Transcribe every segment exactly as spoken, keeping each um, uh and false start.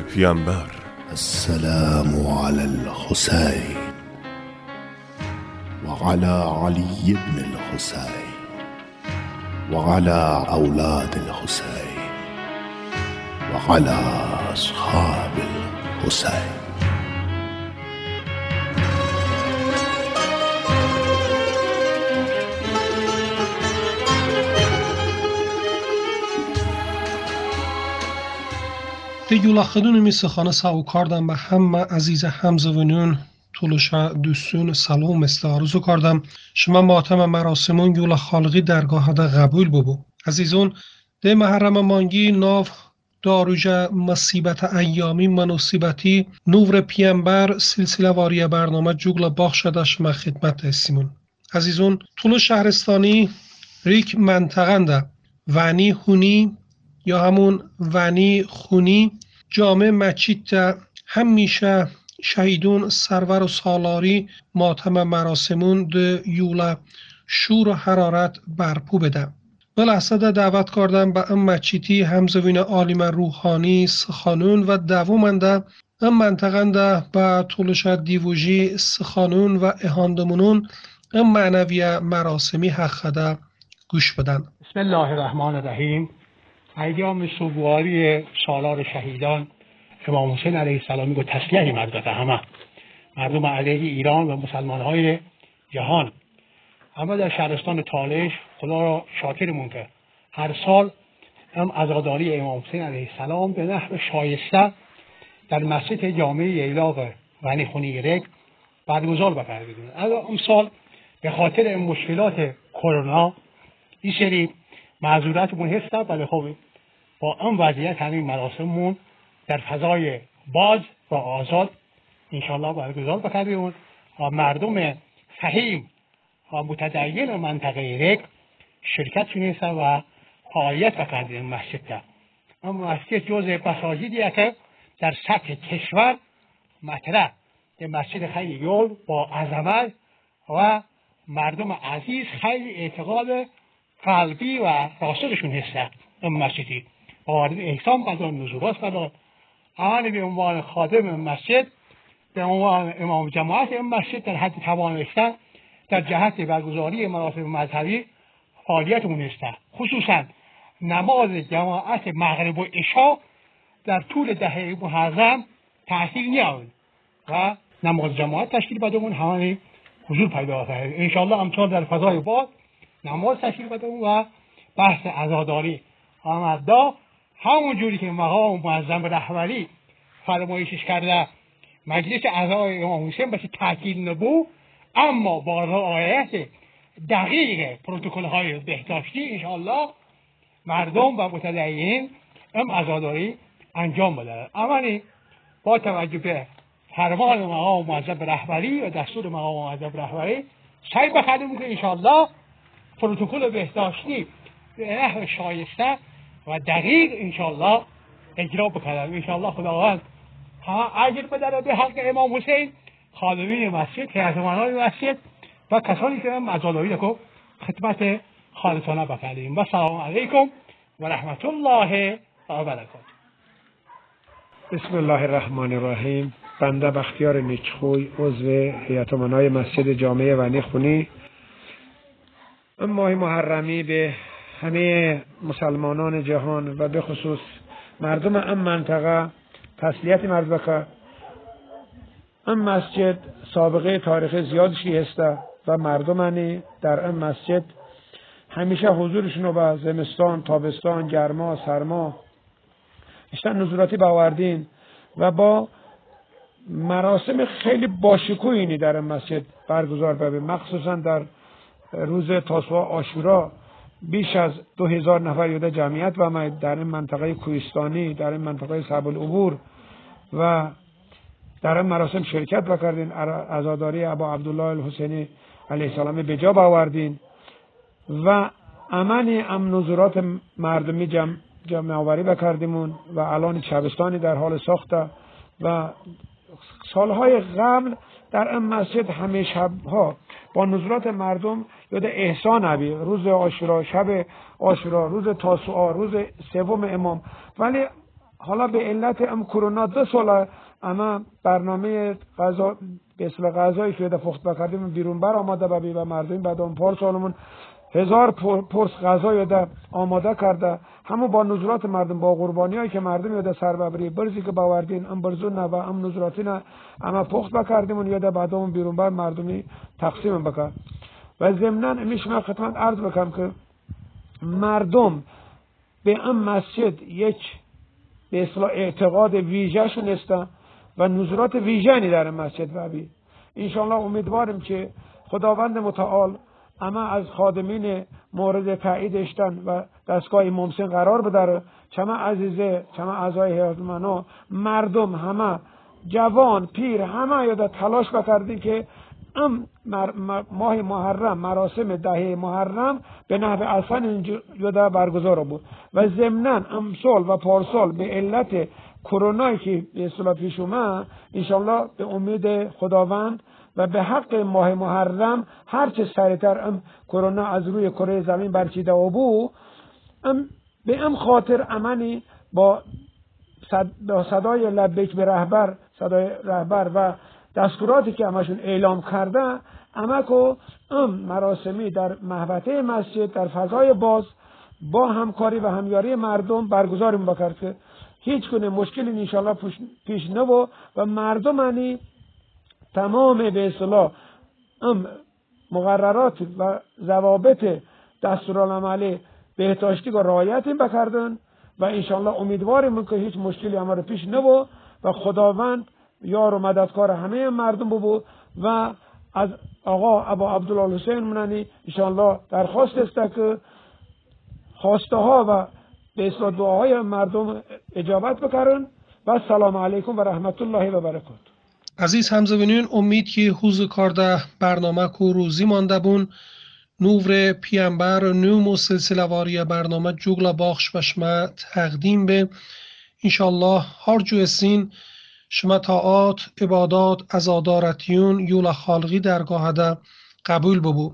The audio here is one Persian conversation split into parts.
پیامبر. السلام علی الحسین و علی علی بن الحسین و علی اولاد الحسین و علی اصحاب الحسین. Deyulaxıdın ümisi-xanı sağukardan və həmmə əzizə həmzəvünün tuluşa düssün salom استعارض کردم. شما ماتم مراسمون یولا خالقی درگاه ده قبول ببو. عزیزون ده محرم مانگی ناف داروجه مصیبت ایامی منوسیبتی نور پیامبر سلسله واری برنامه جوگل باخشده شما خدمت هستیمون. عزیزون طول شهرستانی ریک منطقنده ونی خونی یا همون ونی خونی جامع مچیت همیشه شهیدون سرور و سالاری ماتم مراسمون ده یولا شور و حرارت برپو بده. بلحظه ده دعوت کردم به ام مچیتی همزوین عالم روحانی سخانون و دوومنده ام منطقنده به طولش دیوژی سخانون و اهاندمونون ام معنوی مراسمی حقده گوش بدن. بسم الله الرحمن الرحیم. ایام سوگواری سالار شهیدان امام حسین علیه السلام میگه تسلیه مردم همه مردم علیه ایران و مسلمان‌های جهان. اما در شهرستان تالش خدا را شاکرمون که هر سال هم عزاداری امام حسین علیه السلام به نحو شایسته در مسجد جامع ییلاق ونی خونی رک برگزار بکردیم. اما امسال به خاطر این مشکلات کرونا این سری معذورتمون هست، ولی خب با این وضعیت همین مراسممون در فضای باز و آزاد انشالله برگزار بکردیم و مردم فهیم و متدین منطقه رک شرکت شنیسته و فعالیت بکردیم مسجد ده. اما مسجد جزء مساجدیه که در سطح کشور مطرح به مسجد خیلی یول با عظمت و مردم عزیز خیلی اعتقاد قلبی و راسخشون هسته. این مسجدی وارد احسان بدن نزوبات بدن اول به عنوان خادم مسجد به عنوان امام جماعت این مسجد در حد توانستن در جهت برگزاری مراسم مذهبی فعالیتمون هسته. خصوصا نماز جماعت مغرب و عشا در طول دهه محرم تأثیر نیاورد و نماز جماعت تشکیل بدمون همه حضور پیدا کرد. انشالله همچنان در فضای باز نماز تشکیل بدمون و بحث عزاداری آمده همون جوری که مقام معظم رهبری فرمایشش کرده مجلس اعضای امام حسین بشه تاکید نبود، اما با رعایت دقیق پروتکل های بهداشتی انشاءالله مردم و متدینین ام عزاداری انجام بدن. اما با توجه به فرمان مقام معظم رهبری و دستور مقام معظم رهبری سعی بکنیم که انشاءالله پروتکل بهداشتی به نحو شایسته و دقیق انشاءالله اجرا بکنم. انشاءالله خداوند همه اجر بدهد به حق امام حسین، خادمین مسجد، خدمتگاران مسجد و کسانی که عزاداری کو خدمت خالصانه بکنیم. و سلام علیکم و رحمت الله و برکاته. بسم الله الرحمن الرحیم. بنده بختیار نیچخوی عضو هیئت امنای مسجد جامع ونی خونی این ماه محرمی به همه مسلمانان جهان و به خصوص مردم این منطقه تسلیت مرز بکر. این مسجد سابقه تاریخ زیادشی هسته و مردمانی در این مسجد همیشه حضورشون رو به زمستان، تابستان، گرما، سرما اشتن نزولاتی باوردین و با مراسم خیلی باشکوهی در این مسجد برگزار ببین. مخصوصا در روز تاسوعا عاشورا بیش از دو هزار نفر یوده جمعیت و ما در این منطقه کوهستانی، در این منطقه صعب العبور و در این مراسم شرکت بکردین. عزاداری ابا عبدالله الحسینی علیه السلام به جا آوردین و امنی ام نظرات مردمی جمع جمع آوری بکردیمون و الان شبستانی در حال ساخته و سالهای قبل در این مسجد همه شبها با نظرات مردم یاد احسان ابی، روز عاشورا، شب عاشورا، روز تاسوعا، روز سوم امام، ولی حالا به علت ام کرونا دو سال اما برنامه غذا به اصطلاح غذایی که پخت بکردیم بیرون بر آماده و بی و مردم بعد اون پار سالمون هزار پرس غذا یاده آماده کرده، همو با نظرات مردم، با قربانی هایی که مردم یاده سر ببری برزی که باوردین ام برزون نه و ام نظراتی نه اما پخت بکردیم اون یاده بعد اون بیرون بر مردمی تقسیم بکرد. و ضمناً امیش من خدمت عرض بکنم که مردم به ام مسجد یک به اصطلاح اعتقاد ویژه شون هستن و نظرات ویژه‌ای در مسجد و بی انشاءالله امیدواریم که خداوند متعال اما از خادمین مورد تایید اشتن و دستگاه امام حسین قرار بداره، چما عزیزه چما اعضای هیئت امنا مردم همه جوان پیر همه یاد تلاش بکردین که ام ماه محرم مراسم دهه محرم به نحو احسن اینجا برگزار بود و ضمناً امسال و پارسال به علت کرونایی که به اصطلاح پیش اومد انشاءالله به امید خداوند و به حق ماه محرم هرچه سریعتر ام کرونا از روی کره زمین برچیده و بو ام به ام خاطر امنی با صد صدای لبیک به رهبر صدای رهبر و دستوراتی که همشون اعلام کرده اما که ام مراسمی در محوطه مسجد در فضای باز با همکاری و همیاری مردم برگزار بکرد که هیچ گونه مشکلی انشاءالله پیش نبو و مردم انی تمام به اصطلاح ام مقررات و ضوابط دستورالعمل بهداشتی رو رعایت بکردن و انشاءالله امیدواریم که هیچ مشکلی ما رو پیش نبو و خداوند یار و مددکار همه مردم بو و از آقا ابا عبدالله حسین منانی انشاءالله درخواست است که خواسته ها و به اصلاح دعاهای مردم اجابت بکرن و سلام علیکم و رحمت الله و برکاته. عزیز همزبانان، امید که حوز کارده برنامه کو روزی مانده بون نور پیامبر نوم و سلسله واری برنامه جوگلا باخش و شما تقدیم به انشالله هر جو سین شما طاعات عبادات عزادارتیون یولا خالقی درگاه ده قبول ببو.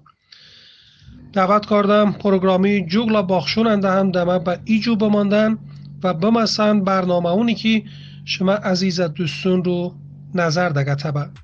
دعوت کردم پروگرامی جوگلا باخشون انده هم دمه به ایجو بماندن و بمسن برنامه اونی که شما عزیز دوستون رو نظر دگه تبه.